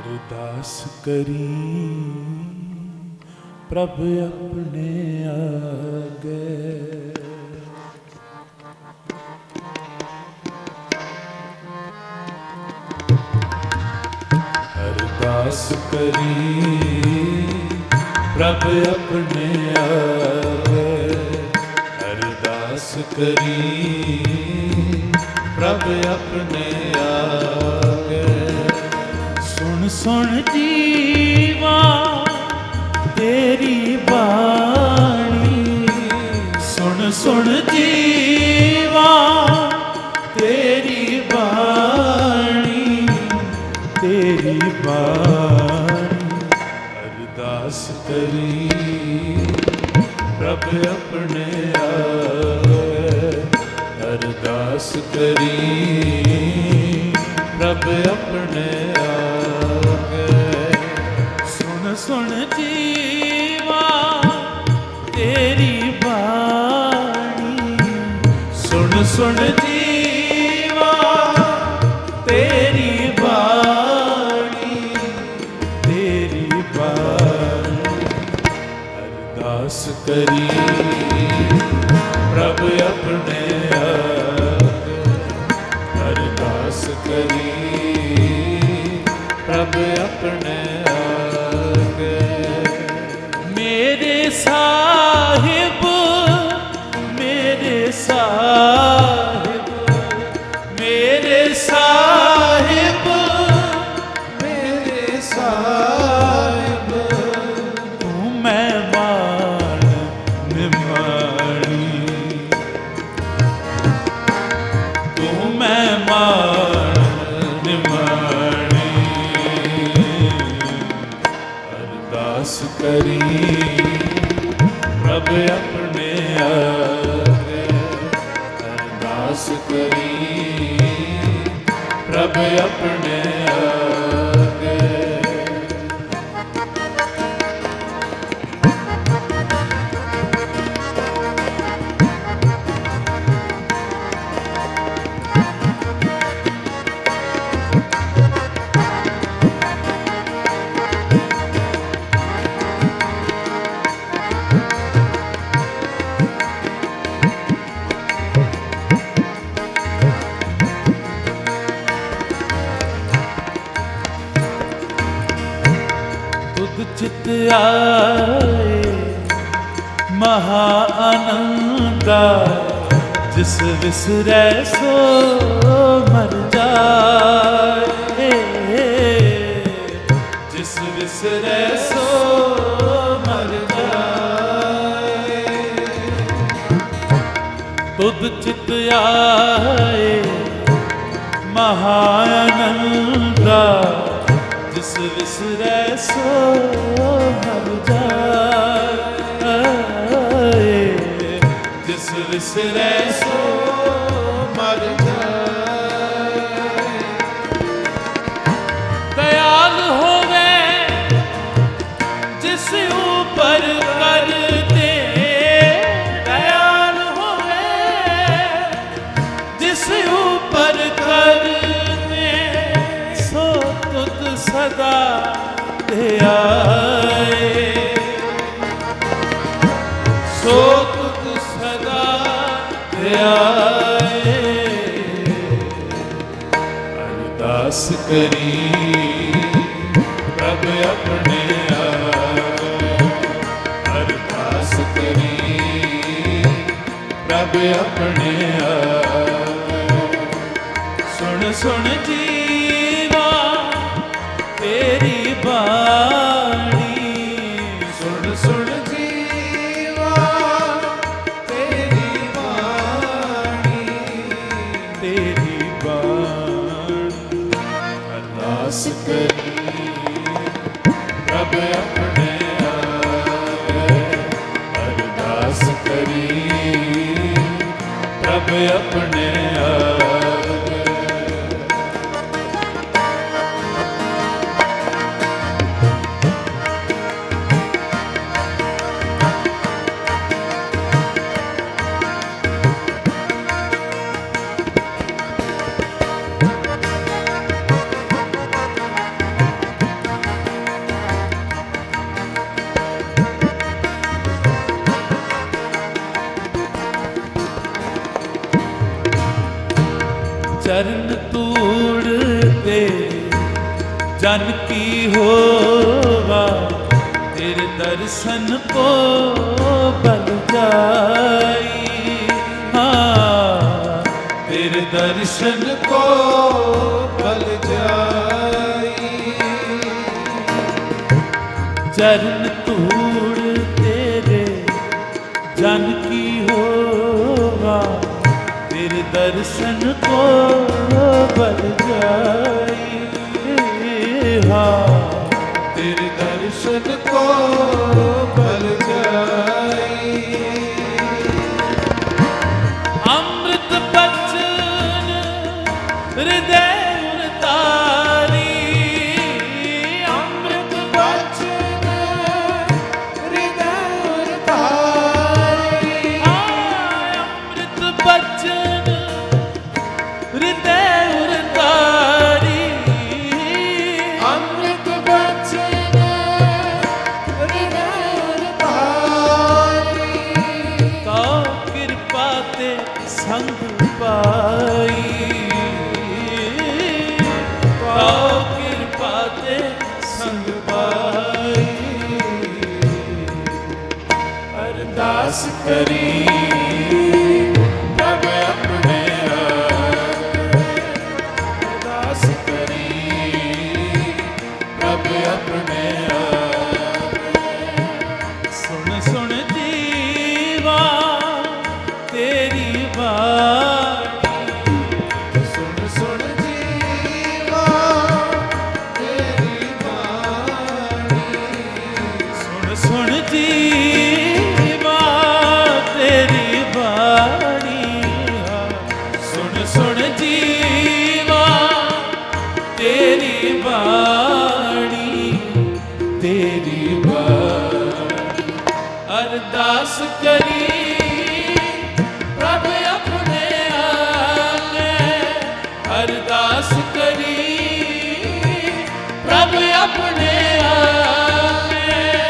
ਅਰਦਾਸ ਕਰੀ ਪ੍ਰਭ ਆਪਣੇ ਆਗੇ। ਅਰਦਾਸ ਕਰੀ ਪ੍ਰਭ ਆਪਣੇ ਆਗੇ। ਅਰਦਾਸ ਕਰੀ ਪ੍ਰਭ ਆਪਣੇ ਆਗੇ। ਸੁਣ ਸੁਣ ਜੀਵਾ ਤੇਰੀ ਬਾਣੀ, ਸੁਣ ਸੁਣ ਜੀਵਾ ਤੇਰੀ ਬਾਣੀ, ਤੇਰੀ ਬਾਣੀ। ਅਰਦਾਸ ਕਰੀ ਪ੍ਰਭ ਆਪਣੇ ਆਗੇ। ਅਰਦਾਸ ਕਰੀ ਪ੍ਰਭ ਆਪਣੇ ਆਗੇ। ਸੁਣ ਸੁਣ ਜੀਵਾ ਤੇਰੀ ਬਾਣੀ, ਸੁਣ ਸੁਣ ਜੀਵਾ ਤੇਰੀ ਬਾਣੀ, ਤੇਰੀ ਬਾਣੀ। ਅਰਦਾਸ ਕਰੀ ਪ੍ਰਭ ਆਪਣੇ ਆਗੇ। ਅਰਦਾਸ ਕਰੀ ਪ੍ਰਭ ਆਪਣੇ ਆਗੇ। ਮੇਰੇ ਸਾਹਿਬ, ਮੇਰੇ ਸਾਹਿਬ, ਮੇਰੇ ਸਾਹਿਬ, ਮੇਰੇ ਸਾਹਿਬ। ਤੂੰ ਮਹਿਮਾਨ ਨਿਮਾਣੀ, ਤੂੰ ਮਹਿਮਾਨ ਨਿਮਾਣੀ। ਅਰਦਾਸ ਕਰੀ ਪ੍ਰਭ ਆਪਣੇ ਆਗੇ। ਅਰਦਾਸ ਕਰੀ ਪ੍ਰਭ ਆਪਣੇ ਆਗੇ। ਤੁਧ ਚਿਤ ਆਏ ਮਹਾ ਆਨੰਦਾ, ਜਿਸ ਵਿਸਰੈ ਸੋ ਮਰ ਜਾਏ। ਜਿਸ ਵਿਸਰੈ ਸੋ ਮਰ ਜਾਏ। ਤੁਧ ਚਿਤ ਆਏ ਮਹਾ ਆਨੰਦਾ, ਜਿਸ ਵਿਸਰੈ ਸੋ ਮਰ ਜਾਏ। ਜਿਸ ਵਿਸਰੈ ਸੋ ਮਰ ਜਾਏ। ਦਇਆਲ ਹੋਵੇ ਜਿਸ ਉਪਰ ਕਰਤੇ, ਦਇਆਲ ਹੋਵੇ ਜਿਸ ਉਪਰ ਕਰਤੇ, ਸੋ ਤੁਧ ਸਦਾ ਧਿਆਏ। ਸੋ ਤੁਧ ਸਦਾ ਧਿਆਏ। ਅਰਦਾਸ ਕਰੀ ਪ੍ਰਭ ਆਪਣੇ ਆਗੇ। ਅਰਦਾਸ ਕਰੀ ਪ੍ਰਭ ਆਪਣੇ ਆਗੇ। ਸੁਣ ਸੁਣ ਜੀਵਾ ਤੇਰੀ ਬਾਣੀ, ਸੁਣ ਸੁਣ ਜੀਵਾ ਤੇਰੀ ਬਾਣੀ, ਤੇਰੀ ਬਾਣੀ। ਅਰਦਾਸ ਕਰੀ ਪ੍ਰਭ ਆਪਣੇ ਆਗੇ। ਅਰਦਾਸ ਕਰੀ ਪ੍ਰਭ ਆਪਣੇ ਆਗੇ। जन की होवा तेरे दर्शन को बल जाई। हाँ तेरे दर्शन को बल जाई। चरण धूड़ तेरे जन की होवा तेरे दर्शन को बल जाई। हाँ तेरे दर्शन को बल जाई। अमृत बचन हृदय तारी। अमृत बचन हृदय तारी। अमृत बचन हृदय तारी। अमृत बचन हृदय तारी। तो कृपा ते संग पाई। तो कृपा ते संग पाई। अरदास करी प्रभ अपने अरदास करी प्रभ अपने सुन सुन जीवा तेरी बाणी। सुन सुन जीवा तेरी बाणी। सुन सुन जीवा तेरी बाणी। सुन सुन जीवा तेरी बाणी। तेरी बाणी। अरदास करी प्रभ अपने आगे। अरदास करी प्रभ अपने आगे।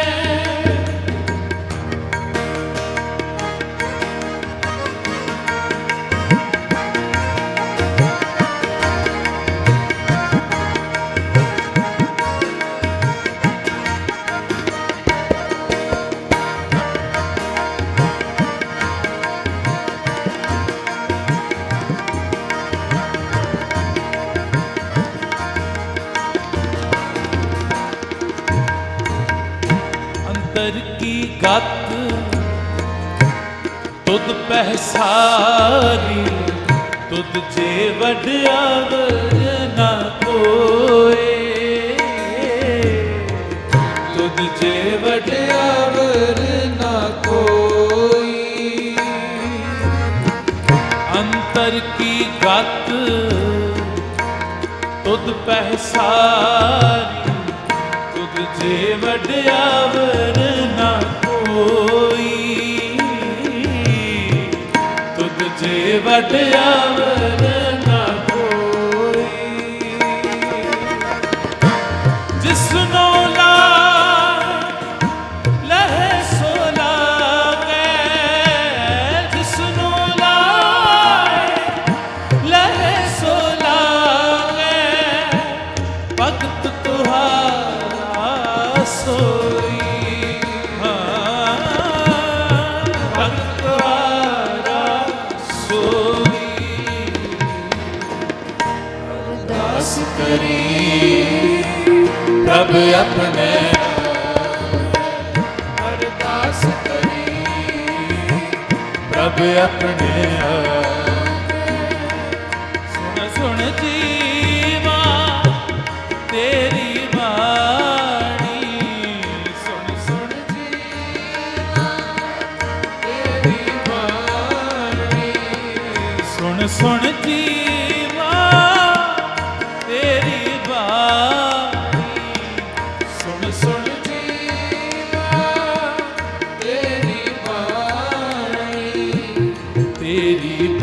अंतर की गत तुद पहसारी। तुद जे वड्यावर ना कोई। तुझ जे वड्यावर ना कोई। अंतर की गत तुद पहसारी। तुद जे वड्यावर ना कोई। तुद जे वड्यावर ना कोई। जिसनो ला लहे सो लागे। जिसनो लाए लहे सो लागे। भगत तुहारा सोई। हाँ भगत तुहारा सोई। अरदास करी प्रभ अपने अरदास करी प्रभ अपने सुन सुन जीवा तेरी बाणी। सुन सुन जीवा तेरी बाणी। सुन सुन जीवा तेरी बाणी। सुन सुन जीवा तेरी बाणी। तेरी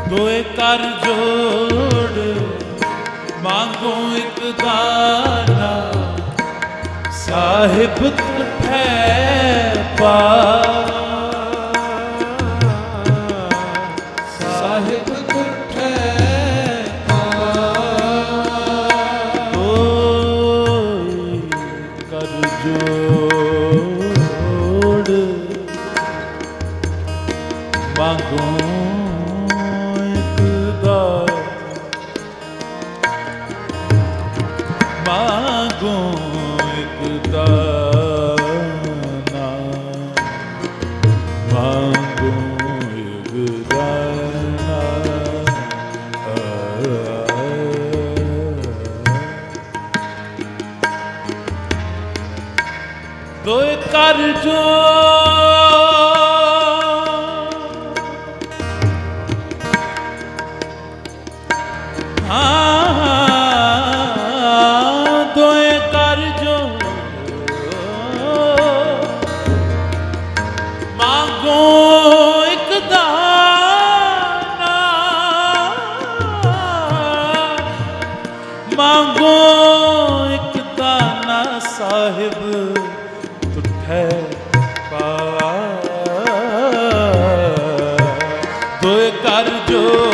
ਦੋਏ ਕਰ ਜੋੜ ਮੰਗੋ ਇੱਕ ਦਾਨਾ ਸਾਹਿਬ ਤੁਠੈ ਪਾਵਾ ਸਾਹਿਬ ਤੁਠੈ ਦੋਏ ਕਰ ਜੋੜ ਮੰਗੋ ਇੱਕ ਦਾਨਾ ਮਾਗੋ ਇੱਕ ਦਾਨਾ ਮਾਗੋ ਇੱਕ ਦਾਨਾ ਦੋਏ ਕਰ ਜੋ ਦੋਏ ਕਰ ਜੋ ਮੰਗੋ ਇੱਕ ਦਾਨਾ ਮੰਗੋ ਇੱਕ ਦਾਨਾ ਸਾਹਿਬ ਤੁਠੈ ਪਾਵਾ ਦੋਏ ਕਰ ਜੋ